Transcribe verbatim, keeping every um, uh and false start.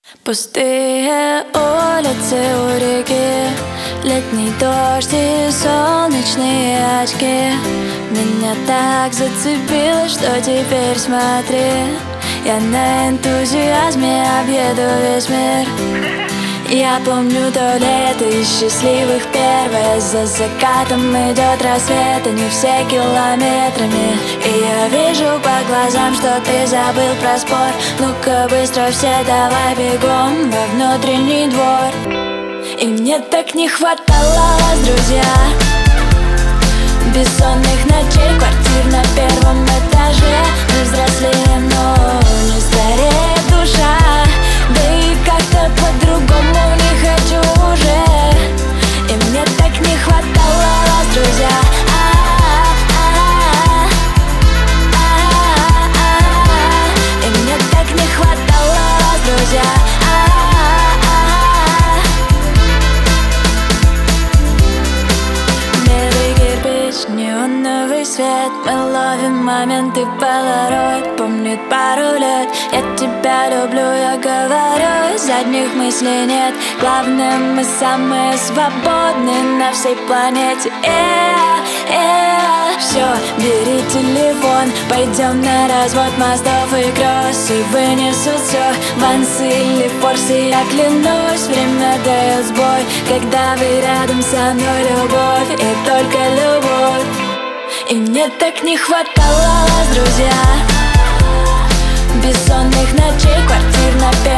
Пустые улицы у реки, летний дождь и солнечные очки. Меня так зацепило, что теперь смотри, я на энтузиазме объеду весь мир. Я помню то лето из счастливых первое. За закатом идет рассвет, и не все километрами. И я вижу по глазам, что ты забыл про спор. Ну-ка быстро все давай бегом во внутренний двор. И мне так не хватало вас, друзья, бессонных ночей, квартир на первом этаже. Мы взрослеем, но не стареет душа. Да и как-то по-другому не хочу уже. И мне так не хватало вас, друзья. И мне так не хватало вас, друзья. Белый кирпич, неоновый свет, мы ловим моменты полароид. Помнит пару лет, я тебя люблю, я говорю, задних мыслей нет. Главное, мы самые свободные на всей планете. Yeah, yeah. Все, бери телефон, пойдем на развод мостов и кросс. И вынесут все, вансы или форсы. Я клянусь, время дает сбой, когда вы рядом со мной, любовь и только любовь. И мне так не хватало вас, друзья, бессонных ночей, квартир на